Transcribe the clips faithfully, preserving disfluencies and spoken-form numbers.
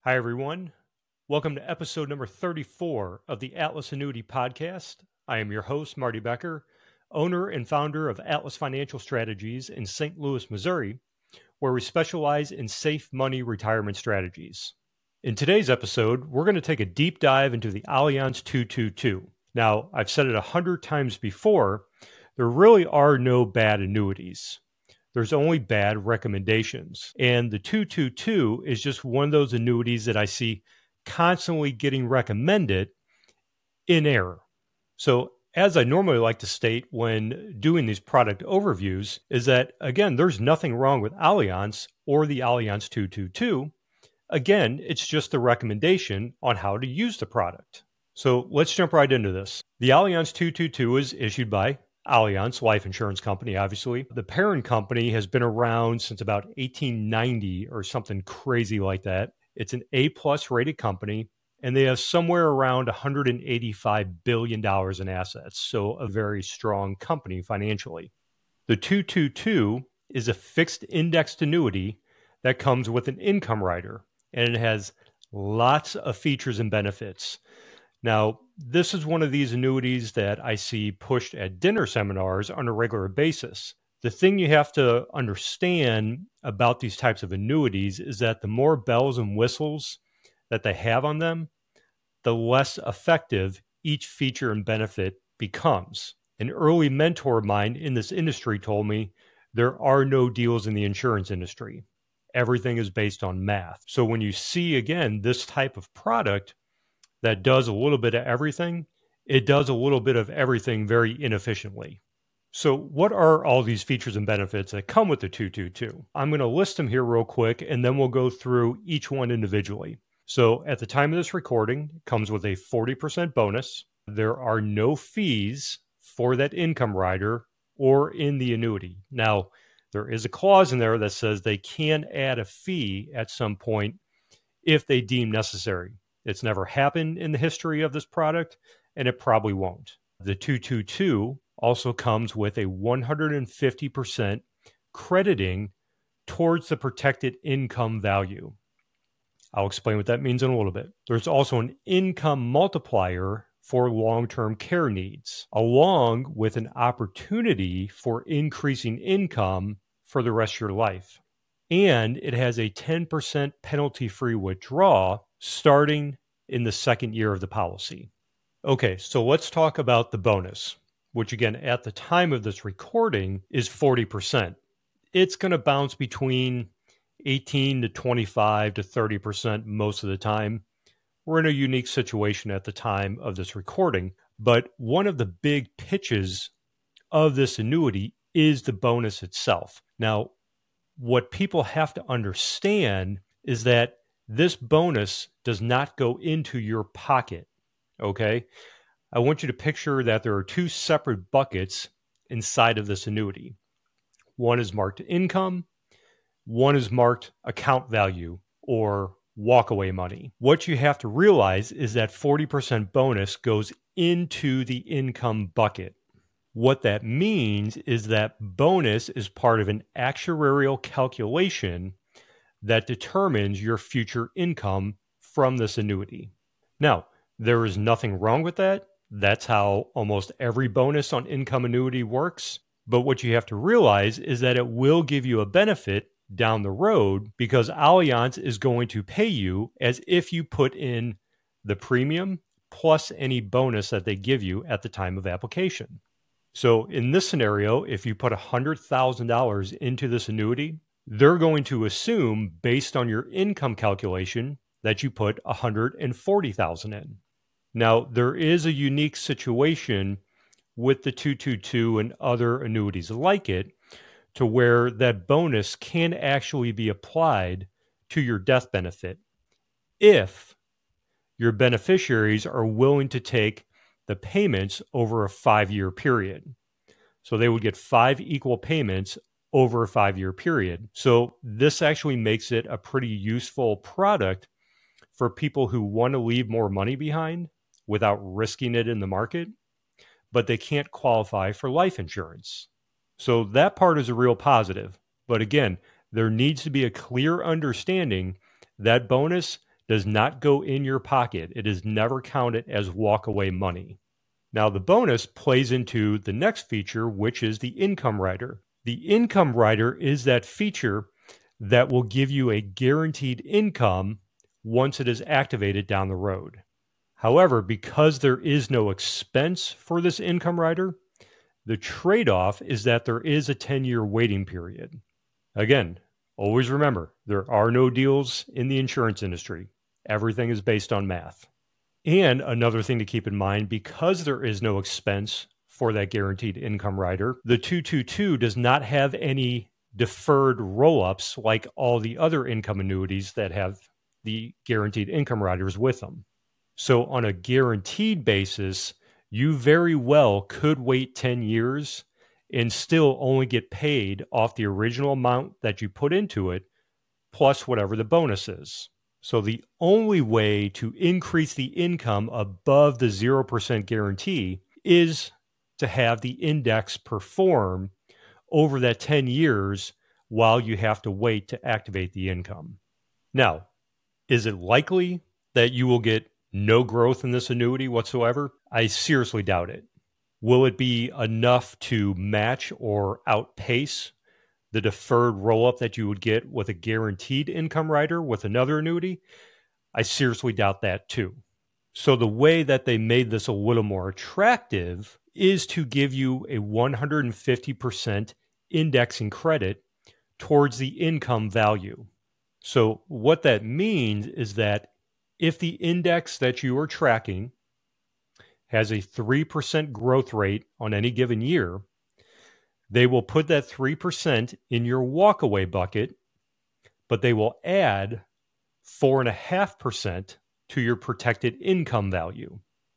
Hi, everyone. Welcome to episode number thirty-four of the Atlas Annuity Podcast. I am your host, Marty Becker, owner and founder of Atlas Financial Strategies in Saint Louis, Missouri, where we specialize in safe money retirement strategies. In today's episode, we're going to take a deep dive into the Allianz two two two. Now, I've said it a hundred times before, there really are no bad annuities. There's only bad recommendations. And the two two two is just one of those annuities that I see constantly getting recommended in error. So as I normally like to state when doing these product overviews is that, again, there's nothing wrong with Allianz or the Allianz two two two. Again, it's just a recommendation on how to use the product. So let's jump right into this. The Allianz two two two is issued by Allianz Life Insurance Company, obviously. The parent company has been around since about eighteen ninety or something crazy like that. It's an A-plus rated company, and they have somewhere around one hundred eighty-five billion dollars in assets, so a very strong company financially. The two two two is a fixed indexed annuity that comes with an income rider, and it has lots of features and benefits. Now, this is one of these annuities that I see pushed at dinner seminars on a regular basis. The thing you have to understand about these types of annuities is that the more bells and whistles that they have on them, the less effective each feature and benefit becomes. An early mentor of mine in this industry told me there are no deals in the insurance industry. Everything is based on math. So when you see, again, this type of product that does a little bit of everything, it does a little bit of everything very inefficiently. So what are all these features and benefits that come with the two two two? I'm going to list them here real quick, and then we'll go through each one individually. So at the time of this recording, it comes with a forty percent bonus. There are no fees for that income rider or in the annuity. Now, there is a clause in there that says they can add a fee at some point if they deem necessary. It's never happened in the history of this product, and it probably won't. The two two two also comes with a one hundred fifty percent crediting towards the protected income value. I'll explain what that means in a little bit. There's also an income multiplier for long-term care needs, along with an opportunity for increasing income for the rest of your life. And it has a ten percent penalty-free withdrawal starting in the second year of the policy. Okay, so let's talk about the bonus, which again, at the time of this recording is forty percent. It's going to bounce between eighteen to twenty-five to thirty percent most of the time. We're in a unique situation at the time of this recording, but one of the big pitches of this annuity is the bonus itself. Now, what people have to understand is that this bonus does not go into your pocket, okay? I want you to picture that there are two separate buckets inside of this annuity. One is marked income, one is marked account value or walkaway money. What you have to realize is that forty percent bonus goes into the income bucket. What that means is that bonus is part of an actuarial calculation that determines your future income from this annuity. Now, there is nothing wrong with that. That's how almost every bonus on income annuity works. But what you have to realize is that it will give you a benefit down the road because Allianz is going to pay you as if you put in the premium plus any bonus that they give you at the time of application. So in this scenario, if you put one hundred thousand dollars into this annuity, they're going to assume, based on your income calculation, that you put one hundred forty thousand dollars in. Now, there is a unique situation with the two two two and other annuities like it, to where that bonus can actually be applied to your death benefit if your beneficiaries are willing to take the payments over a five-year period. So they would get five equal payments over a five-year period. So this actually makes it a pretty useful product for people who want to leave more money behind without risking it in the market, but they can't qualify for life insurance. So that part is a real positive. But again, there needs to be a clear understanding that bonus does not go in your pocket. It is never counted as walkaway money. Now, the bonus plays into the next feature, which is the income rider. The income rider is that feature that will give you a guaranteed income once it is activated down the road. However, because there is no expense for this income rider, the trade-off is that there is a ten-year waiting period. Again, always remember, there are no deals in the insurance industry. Everything is based on math. And another thing to keep in mind, because there is no expense for that guaranteed income rider, the two two two does not have any deferred roll-ups like all the other income annuities that have the guaranteed income riders with them. So on a guaranteed basis, you very well could wait ten years and still only get paid off the original amount that you put into it, plus whatever the bonus is. So the only way to increase the income above the zero percent guarantee is to have the index perform over that ten years while you have to wait to activate the income. Now, is it likely that you will get no growth in this annuity whatsoever? I seriously doubt it. Will it be enough to match or outpace the deferred roll-up that you would get with a guaranteed income rider with another annuity? I seriously doubt that too. So the way that they made this a little more attractive is to give you a one hundred fifty percent indexing credit towards the income value. So what that means is that if the index that you are tracking has a three percent growth rate on any given year, they will put that three percent in your walkaway bucket, but they will add four point five percent to your protected income value.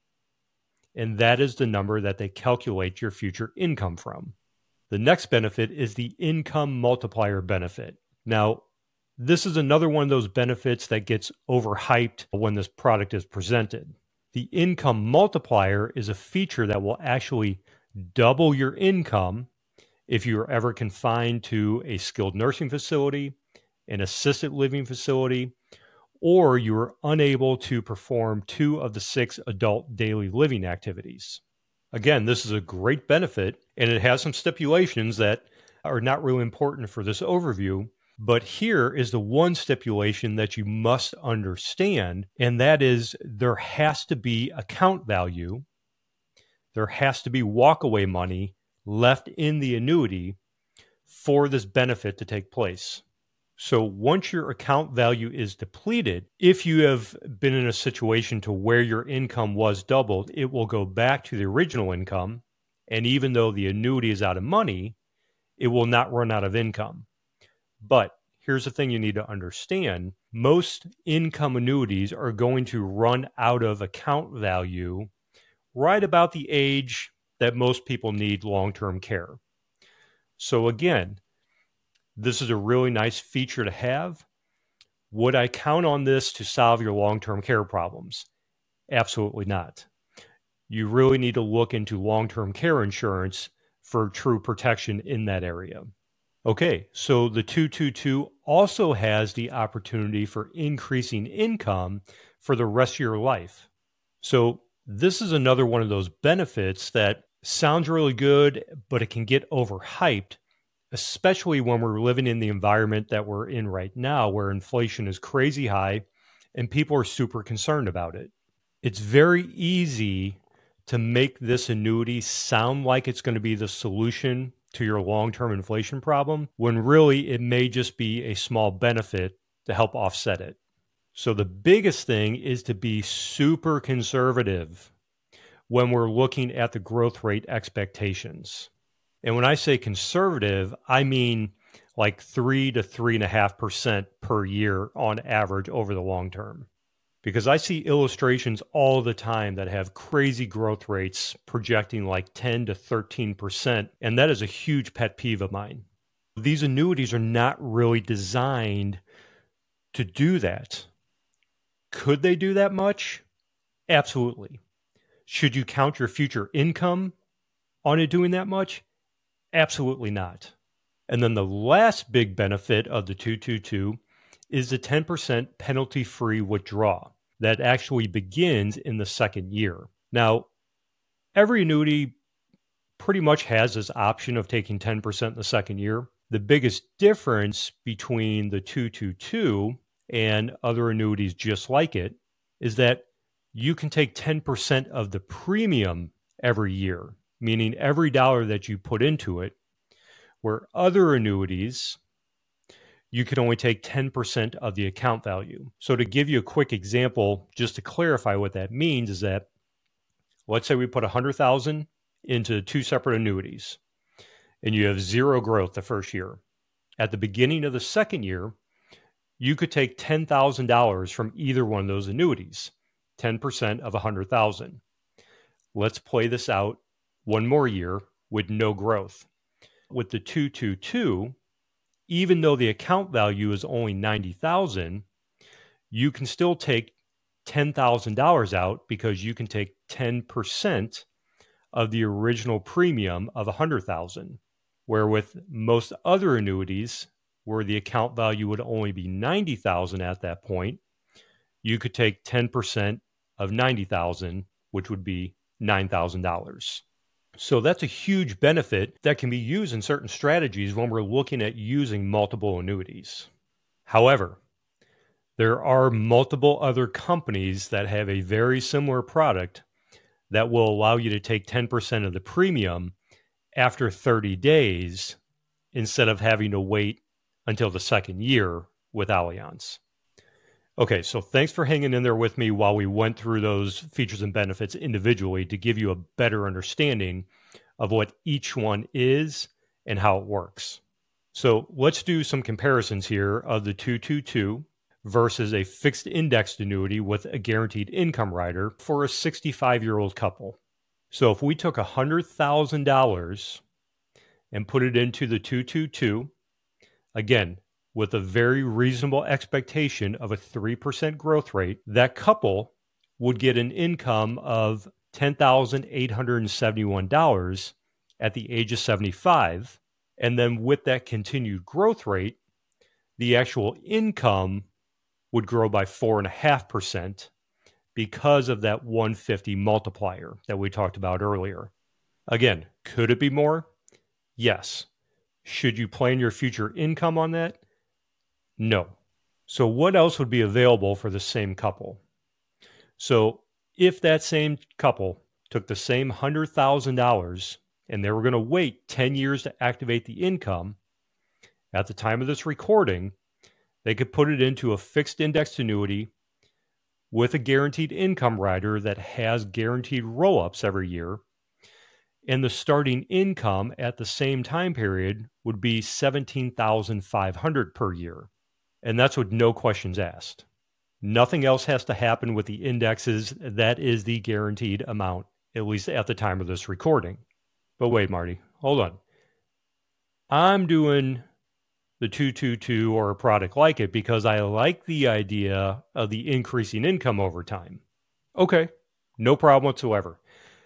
And that is the number that they calculate your future income from. The next benefit is the income multiplier benefit. Now, this is another one of those benefits that gets overhyped when this product is presented. The income multiplier is a feature that will actually double your income if you are ever confined to a skilled nursing facility, an assisted living facility, or you are unable to perform two of the six adult daily living activities. Again, this is a great benefit, and it has some stipulations that are not really important for this overview. But here is the one stipulation that you must understand, and that is there has to be account value, there has to be walkaway money left in the annuity for this benefit to take place. So once your account value is depleted, if you have been in a situation to where your income was doubled, it will go back to the original income, and even though the annuity is out of money, it will not run out of income. But here's the thing you need to understand. Most income annuities are going to run out of account value right about the age that most people need long-term care. So again, this is a really nice feature to have. Would I count on this to solve your long-term care problems? Absolutely not. You really need to look into long-term care insurance for true protection in that area. Okay, so the two two two also has the opportunity for increasing income for the rest of your life. So this is another one of those benefits that sounds really good, but it can get overhyped, especially when we're living in the environment that we're in right now, where inflation is crazy high and people are super concerned about it. It's very easy to make this annuity sound like it's going to be the solution to your long-term inflation problem, when really it may just be a small benefit to help offset it. So the biggest thing is to be super conservative when we're looking at the growth rate expectations. And when I say conservative, I mean like three to three and a half percent per year on average over the long term. Because I see illustrations all the time that have crazy growth rates projecting like ten to thirteen percent, and that is a huge pet peeve of mine. These annuities are not really designed to do that. Could they do that much? Absolutely. Should you count your future income on it doing that much? Absolutely not. And then the last big benefit of the two two two is the ten percent penalty-free withdrawal that actually begins in the second year. Now, every annuity pretty much has this option of taking ten percent in the second year. The biggest difference between the two two two and other annuities just like it is that you can take ten percent of the premium every year, meaning every dollar that you put into it, where other annuities, you can only take ten percent of the account value. So to give you a quick example, just to clarify what that means is that, let's say we put one hundred thousand dollars into two separate annuities, and you have zero growth the first year. At the beginning of the second year, you could take ten thousand dollars from either one of those annuities, ten percent of one hundred thousand dollars. Let's play this out one more year with no growth. With the two two two, even though the account value is only ninety thousand dollars, you can still take ten thousand dollars out because you can take ten percent of the original premium of one hundred thousand dollars. Where with most other annuities, where the account value would only be ninety thousand dollars at that point, you could take ten percent of ninety thousand dollars, which would be nine thousand dollars. So that's a huge benefit that can be used in certain strategies when we're looking at using multiple annuities. However, there are multiple other companies that have a very similar product that will allow you to take ten percent of the premium after thirty days instead of having to wait until the second year with Allianz. Okay, so thanks for hanging in there with me while we went through those features and benefits individually to give you a better understanding of what each one is and how it works. So let's do some comparisons here of the two two two versus a fixed indexed annuity with a guaranteed income rider for a sixty-five-year-old couple. So if we took one hundred thousand dollars and put it into the two two two, again, with a very reasonable expectation of a three percent growth rate, that couple would get an income of ten thousand eight hundred seventy-one dollars at the age of seventy-five. And then with that continued growth rate, the actual income would grow by four point five percent because of that one hundred fifty multiplier that we talked about earlier. Again, could it be more? Yes. Should you plan your future income on that? No. So what else would be available for the same couple? So if that same couple took the same one hundred thousand dollars and they were going to wait ten years to activate the income, at the time of this recording, they could put it into a fixed indexed annuity with a guaranteed income rider that has guaranteed roll-ups every year, and the starting income at the same time period would be seventeen thousand five hundred dollars per year. And that's with no questions asked. Nothing else has to happen with the indexes. That is the guaranteed amount, at least at the time of this recording. But wait, Marty, hold on. I'm doing the two two two or a product like it because I like the idea of the increasing income over time. Okay, no problem whatsoever.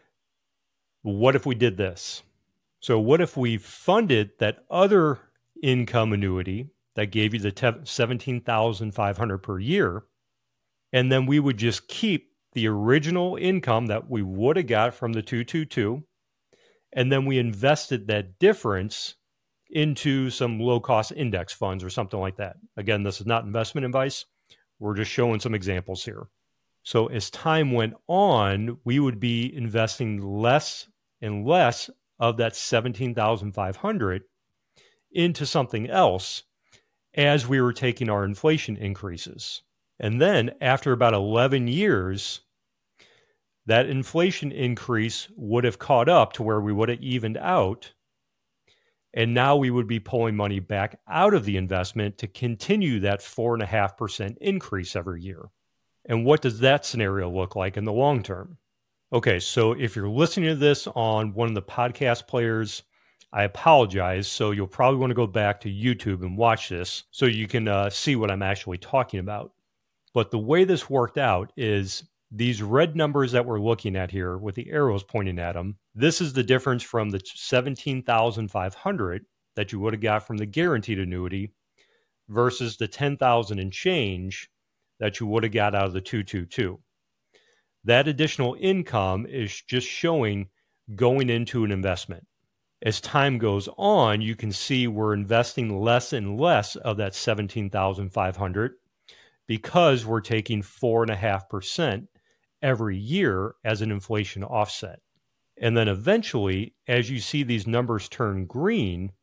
What if we did this? So what if we funded that other income annuity that gave you the seventeen thousand five hundred dollars per year, and then we would just keep the original income that we would have got from the two two two, and then we invested that difference into some low-cost index funds or something like that. Again, this is not investment advice. We're just showing some examples here. So as time went on, we would be investing less and less of that seventeen thousand five hundred dollars into something else as we were taking our inflation increases. And then after about eleven years, that inflation increase would have caught up to where we would have evened out. And now we would be pulling money back out of the investment to continue that four point five percent increase every year. And what does that scenario look like in the long term? Okay, so if you're listening to this on one of the podcast players, I apologize. So you'll probably want to go back to YouTube and watch this so you can uh, see what I'm actually talking about. But the way this worked out is these red numbers that we're looking at here with the arrows pointing at them, this is the difference from the seventeen thousand five hundred dollars that you would have got from the guaranteed annuity versus the ten thousand and change that you would have got out of the two two two. That additional income is just showing going into an investment. As time goes on, you can see we're investing less and less of that seventeen thousand five hundred because we're taking four point five percent every year as an inflation offset. And then eventually, as you see these numbers turn green,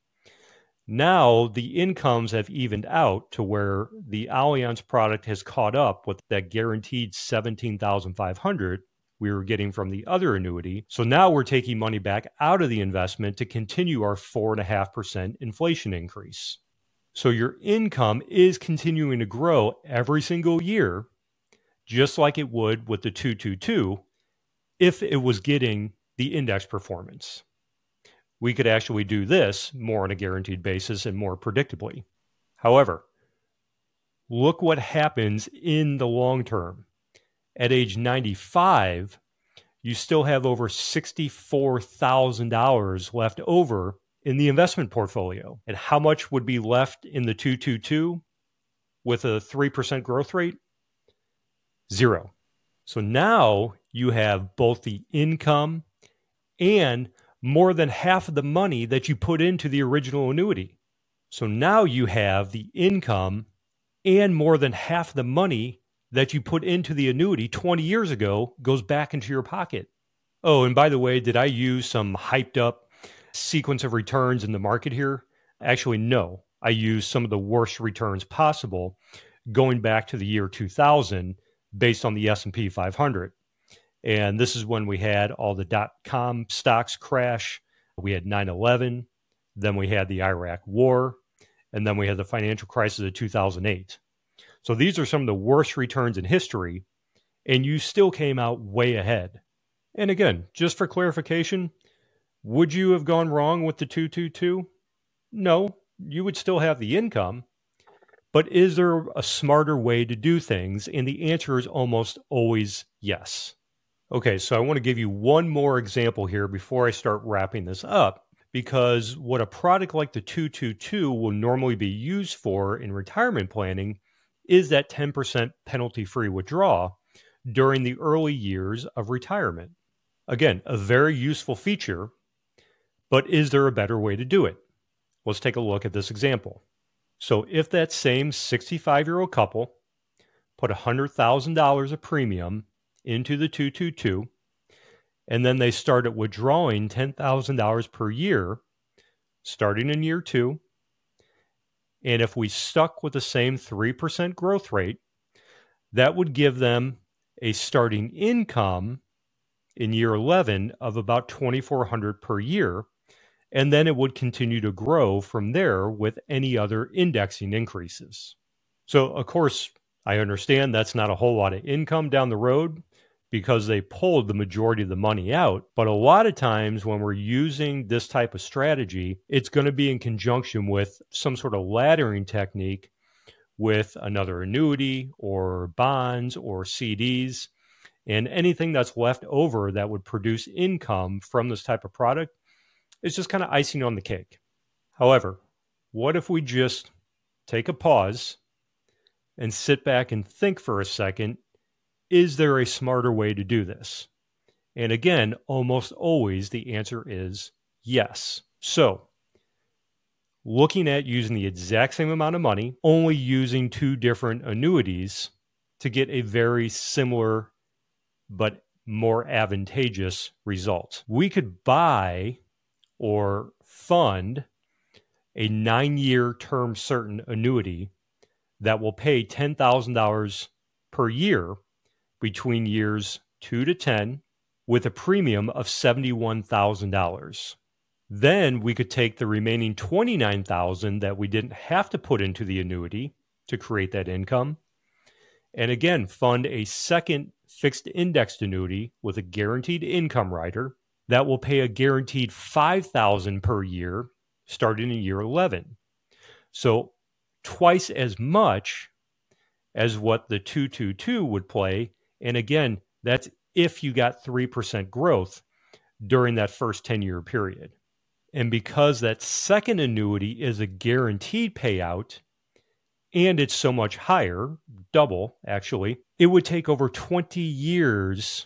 now the incomes have evened out to where the Allianz product has caught up with that guaranteed seventeen thousand five hundred we were getting from the other annuity. So now we're taking money back out of the investment to continue our four point five percent inflation increase. So your income is continuing to grow every single year, just like it would with the two two two if it was getting the index performance. We could actually do this more on a guaranteed basis and more predictably. However, look what happens in the long term. At age ninety-five, you still have over sixty-four thousand dollars left over in the investment portfolio. And how much would be left in the two two two with a three percent growth rate? Zero. So now you have both the income and more than half of the money that you put into the original annuity. So now you have the income and more than half the money that you put into the annuity twenty years ago goes back into your pocket. Oh, and by the way, did I use some hyped up sequence of returns in the market here? Actually, no. I used some of the worst returns possible going back to the year two thousand based on the S and P five hundred. And this is when we had all the dot-com stocks crash. We had nine eleven, then we had the Iraq War, and then we had the financial crisis of two thousand eight. So these are some of the worst returns in history, and you still came out way ahead. And again, just for clarification, would you have gone wrong with the two two two? No, you would still have the income. But is there a smarter way to do things? And the answer is almost always yes. Okay, so I want to give you one more example here before I start wrapping this up, because what a product like the two two two will normally be used for in retirement planning is that ten percent penalty-free withdrawal during the early years of retirement. Again, a very useful feature, but is there a better way to do it? Let's take a look at this example. So if that same sixty-five-year-old couple put one hundred thousand dollars of premium into the two two two, and then they started withdrawing ten thousand dollars per year, starting in year two, and if we stuck with the same three percent growth rate, that would give them a starting income in year eleven of about twenty-four hundred dollars per year, and then it would continue to grow from there with any other indexing increases. So, of course, I understand that's not a whole lot of income down the road because they pulled the majority of the money out. But a lot of times when we're using this type of strategy, it's going to be in conjunction with some sort of laddering technique with another annuity or bonds or C Ds. And anything that's left over that would produce income from this type of product is just kind of icing on the cake. However, what if we just take a pause and sit back and think for a second, is there a smarter way to do this? And again, almost always the answer is yes. So, looking at using the exact same amount of money, only using two different annuities to get a very similar but more advantageous result. We could buy or fund a nine-year term certain annuity that will pay ten thousand dollars per year between years two to ten with a premium of seventy-one thousand dollars. Then we could take the remaining twenty-nine thousand dollars that we didn't have to put into the annuity to create that income, and again, fund a second fixed indexed annuity with a guaranteed income rider that will pay a guaranteed five thousand dollars per year starting in year eleven. So twice as much as what the two two two would play. And again, that's if you got three percent growth during that first ten-year period. And because that second annuity is a guaranteed payout, and it's so much higher, double actually, it would take over twenty years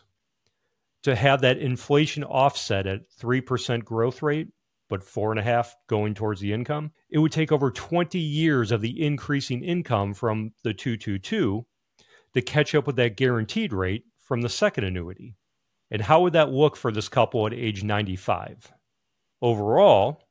to have that inflation offset at three percent growth rate, but four and a half going towards the income. It would take over twenty years of the increasing income from the two two two to catch up with that guaranteed rate from the second annuity. And how would that look for this couple at age ninety-five? Overall,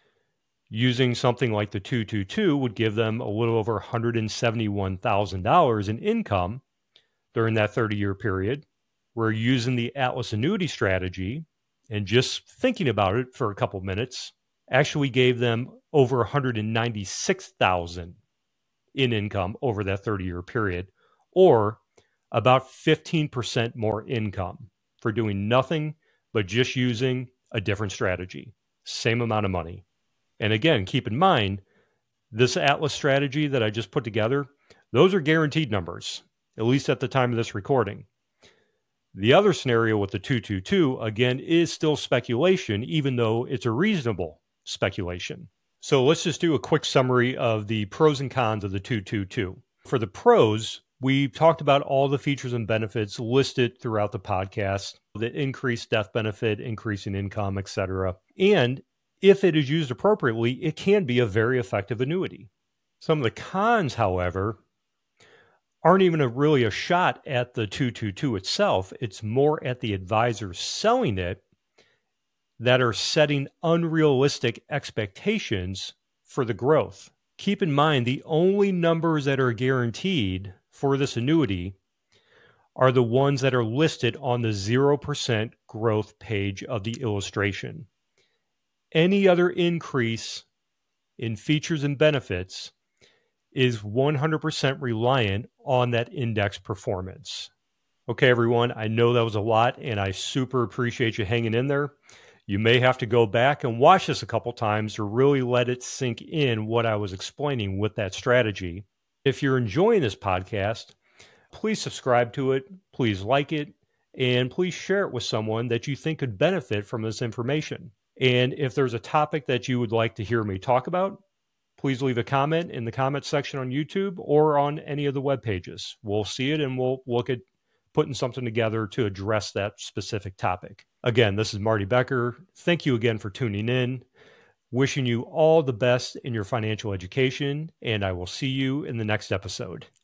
using something like the two two two would give them a little over one hundred seventy-one thousand dollars in income during that thirty-year period. We're using the Atlas annuity strategy, and just thinking about it for a couple minutes actually gave them over one hundred ninety-six thousand dollars in income over that thirty-year period, or about fifteen percent more income for doing nothing but just using a different strategy. Same amount of money. And again, keep in mind, this Atlas strategy that I just put together, those are guaranteed numbers, at least at the time of this recording. The other scenario with the two two two, again, is still speculation, even though it's a reasonable speculation. So let's just do a quick summary of the pros and cons of the two two two. For the pros, we talked about all the features and benefits listed throughout the podcast, the increased death benefit, increasing income, et cetera. And if it is used appropriately, it can be a very effective annuity. Some of the cons, however, aren't even a, really a shot at the two two two itself. It's more at the advisors selling it that are setting unrealistic expectations for the growth. Keep in mind, the only numbers that are guaranteed for this annuity are the ones that are listed on the zero percent growth page of the illustration. Any other increase in features and benefits is one hundred percent reliant on that index performance. Okay, everyone, I know that was a lot, and I super appreciate you hanging in there. You may have to go back and watch this a couple times to really let it sink in what I was explaining with that strategy. If you're enjoying this podcast, please subscribe to it, please like it, and please share it with someone that you think could benefit from this information. And if there's a topic that you would like to hear me talk about, please leave a comment in the comment section on YouTube or on any of the web pages. We'll see it and we'll look at putting something together to address that specific topic. Again, this is Marty Becker. Thank you again for tuning in. Wishing you all the best in your financial education, and I will see you in the next episode.